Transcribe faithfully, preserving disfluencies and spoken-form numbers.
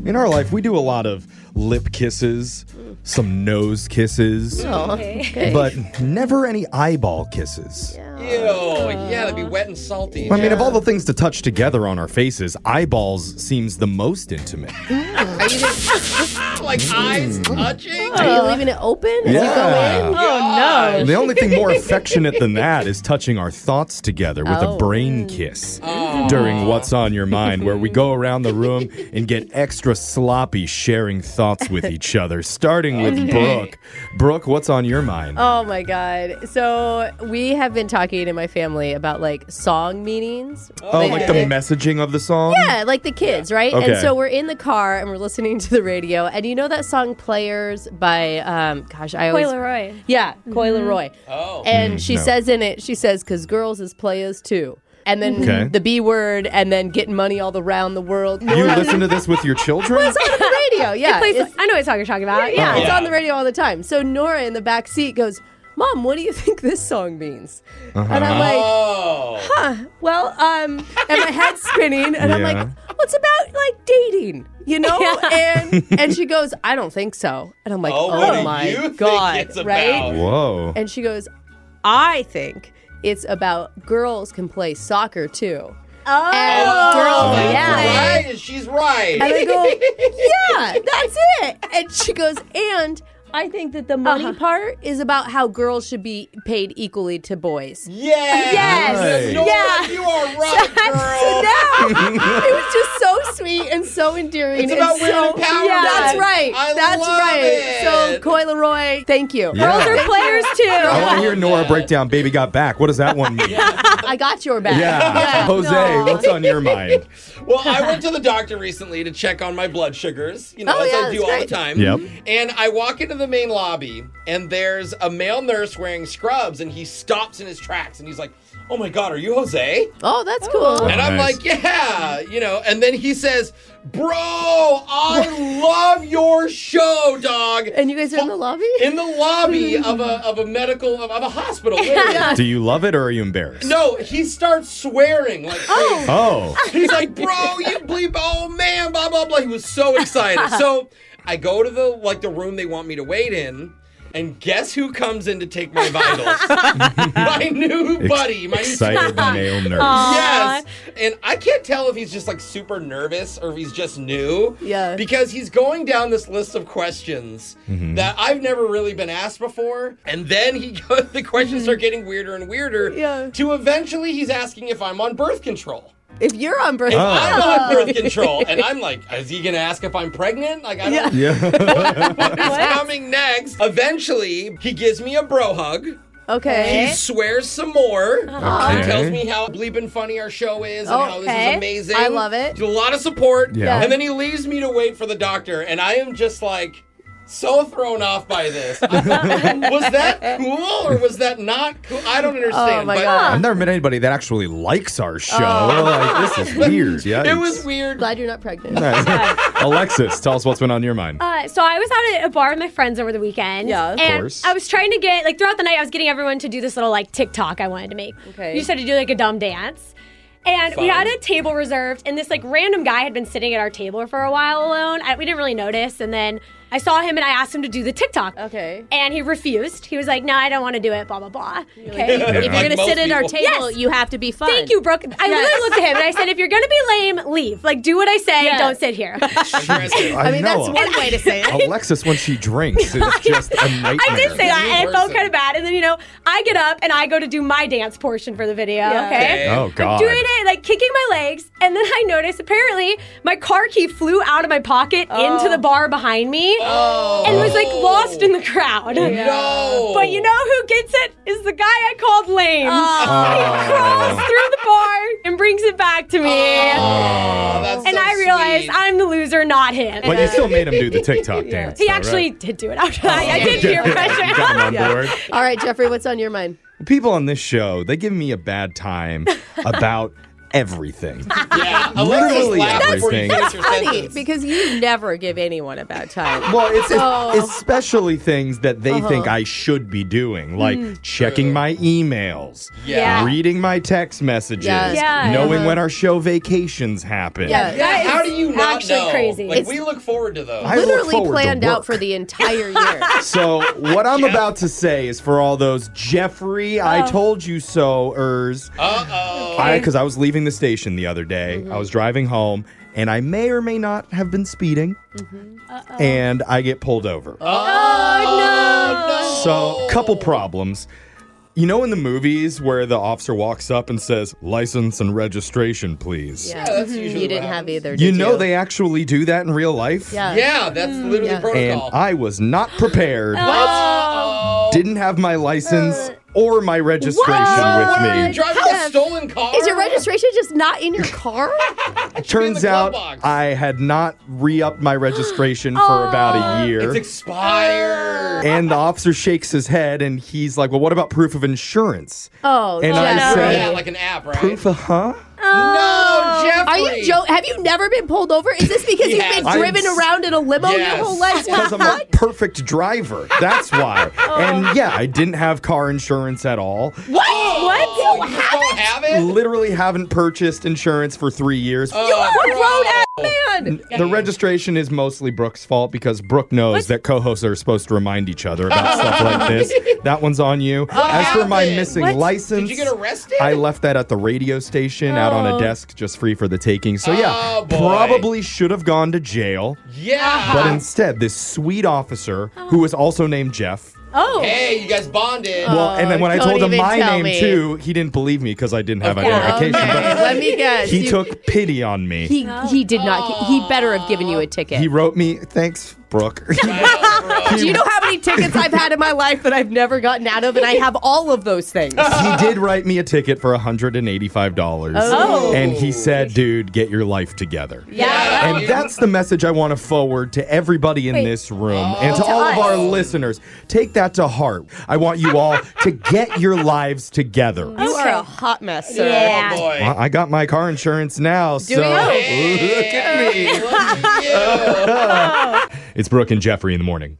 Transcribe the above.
In our life, we do a lot of lip kisses, some nose kisses, Oh, okay. but never any eyeball kisses. Yeah. Ew, yeah, that'd be wet and salty. I mean, of all the things to touch together on our faces, eyeballs seems the most intimate. Are you gonna, like eyes touching? are you leaving it open as Yeah. you go in? Oh, no. The only thing more affectionate than that is touching our thoughts together with Oh. a brain kiss Oh. during What's on Your Mind, where we go around the room and get extra sloppy sharing thoughts with each other, starting with Brooke. Brooke, what's on your mind? Oh my God. So we have been talking in my family about like song meanings. oh, like the messaging of the song? Yeah, like the kids, right? Okay. And so we're in the car and we're listening to the radio. And you know that song Players by, um, gosh, I always. Coy Leroy. Yeah, Coy Leroy. Oh. And Mm, she no. says in it, she says, because girls is players too. And then Okay. the B word, and then getting money all around the world. You listen to this with your children? It's on the radio, yeah. Plays- It's- I know what song you're talking about. yeah, Yeah. it's Yeah. on the radio all the time. So Nora in the back seat goes, Mom, what do you think this song means? Uh-huh. And I'm like, Oh. huh, well, um, and my head's spinning, and I'm like, Yeah. what's about like dating, you know? Yeah. And and she goes, I don't think so. And I'm like, Oh, oh, what do my you think God, it's about? right? Whoa. And she goes, I think it's about girls can play soccer too. Oh, And girls, that's yeah. right. She's right. And I go, yeah, that's it. And she goes, and I think that the money Uh-huh. part is about how girls should be paid equally to boys. Yes. Yes. Nora, Yeah. you are right, girl. So now it was just so sweet and so endearing. It's and about women so, empowerment. Yeah, that's right. I that's love right. it. So Coy Leroy, thank you. Yeah. girls are players too. I want to hear Nora break down Baby Got Back. What does that one mean? I got your back. Yeah. Jose, No. what's on your mind? Well, I went to the doctor recently to check on my blood sugars, you know, Oh, as yeah, I that's do all the great. time. Yep. And I walk into the main lobby, and there's a male nurse wearing scrubs, and he stops in his tracks, and he's like, oh my God, are you Jose? Oh, that's cool. And I'm Nice. like, yeah, you know, and then he says, bro, I love your show, dog. And you guys are in the lobby? In the lobby of a of a medical of, of a hospital. literally. Do you love it or are you embarrassed? No, he starts swearing like crazy. Oh. He's like, bro, you bleep, oh man, blah blah blah. He was so excited. So I go to the like the room they want me to wait in. And guess who comes in to take my vitals? My new buddy. My new Excited male nurse. Yes. And I can't tell if he's just like super nervous or if he's just new. Yeah. Because he's going down this list of questions that I've never really been asked before. And then he goes, the questions start getting weirder and weirder. Yeah. To eventually he's asking if I'm on birth control. If you're on birth, Oh. I'm on birth control. And I'm like, is he going to ask if I'm pregnant? Like, I don't Yeah. Yeah. what is coming next. Eventually, he gives me a bro hug. okay. He swears some more. Okay. He tells me how bleeping funny our show is and Oh, how this okay. is amazing. I love it. A lot of support. Yeah. And then he leaves me to wait for the doctor, and I am just like so thrown off by this. was that cool or was that not cool? I don't understand. Oh, my but God. I've never met anybody that actually likes our show. We're like, this is weird. Yeah. It was weird. Glad you're not pregnant. Alexis, tell us what's been on your mind. Uh, so I was out at a bar with my friends over the weekend. Yeah. Of and course. I was trying to get, like, throughout the night, I was getting everyone to do this little, like, TikTok I wanted to make. Okay. You just had to do, like, a dumb dance. And we Fun. had a table reserved, and this, like, random guy had been sitting at our table for a while alone. I, we didn't really notice. And then I saw him, and I asked him to do the TikTok. Okay. And he refused. He was like, no, I don't want to do it, blah, blah, blah. If Okay. you're Like going to most sit at our people. table, Yes. you have to be fun. Thank you, Brooke. I literally looked at him, and I said, if you're going to be lame, leave. Like, do what I say. Yeah. Don't sit here. Aggressive. I, I mean, know. that's one way to say it. Alexis, when she drinks, is just a nightmare. I did say that, New and it felt person. kind of bad. And then, you know, I get up and I go to do my dance portion for the video, Yeah. okay? Okay. Oh, God. Doing it, like kicking my legs, and then I noticed apparently my car key flew out of my pocket into the bar behind me Oh. and was like lost in the crowd. No. But you know who gets it is the guy I called lame. Oh. He crawls through the bar and brings it back to me. Oh, that's And so I realized sweet. I'm the loser, not him. But you still made him do the TikTok dance. he though, actually right? did do it after that. I did peer You got him pressure. on board. All right, Jeffrey, what's on your mind? People on this show, they give me a bad time about everything. Yeah, Literally Alexis, laugh before you everything. finish That's your funny sentence. because you never give anyone a bad time. Well, it's, it's Oh. especially things that they think I should be doing, like checking my emails, Yeah. reading my text messages, Yes. Yeah. knowing Uh-huh. when our show vacations happen. Yeah. Yeah, how do you not actually know? crazy. Like, It's- we look forward to those. I look Literally forward to planned out work. for the entire year. So what I'm about to say is for all those Jeffrey, I told you so-ers. Uh-oh. I because I was leaving the station the other day. I was driving home, and I may or may not have been speeding, and I get pulled over. Oh, no. So, couple problems. You know in the movies where the officer walks up and says, license and registration, please? Yeah, that's usually you didn't what have happens. either. You did know you? they actually do that in real life? Yeah. Yeah, that's literally yeah. And protocol. I was not prepared. Uh-oh. Didn't have my license or my registration What are you with me. driving a stolen car? Is your registration just not in your car? Turns the glove out box. I had not re-upped my registration for about a year. It's expired. And the officer shakes his head and he's like, well, what about proof of insurance? Oh, And I Jeff. said- Yeah, like an app, right? Proof of, huh? No, Jeffrey. Are you joking? Have you never been pulled over? Is this because He you've has. been I'm driven s- around in a limo Yes. your whole life? Because I'm a perfect driver. That's why. And yeah, I didn't have car insurance at all. What? Oh, What? you just don't have it? Literally haven't purchased insurance for three years. Oh, You are a bro. grown ass man. The registration is mostly Brooke's fault because Brooke knows that co-hosts are supposed to remind each other about stuff like this. That one's on you. As for my happened? missing What? license, Did you get arrested? I left that at the radio station out on a Oh. desk just free for the taking. So yeah, Oh, boy. probably should have gone to jail. Yeah. But instead, this sweet officer, who was also named Jeff, Oh. Hey, you guys bonded. well, and then when I don't told him even my tell name me. too, he didn't believe me because I didn't have Of course. identification. Okay, But let me guess. he You- took pity on me. He he did not. He, he better have given you a ticket. He wrote me, thanks, Brooke. Do you know how many tickets I've had in my life that I've never gotten out of, and I have all of those things. He did write me a ticket for one hundred eighty-five dollars. Oh. And he said, dude, get your life together. Yeah. And that's the message I want to forward to everybody in Wait. this room and to To all of us. our listeners. Take that to heart. I want you all to get your lives together. You are a hot mess, sir. Yeah. Oh, boy. Well, I got my car insurance now, so you? Hey, look at me. Look at you. It's Brooke and Jeffrey in the morning.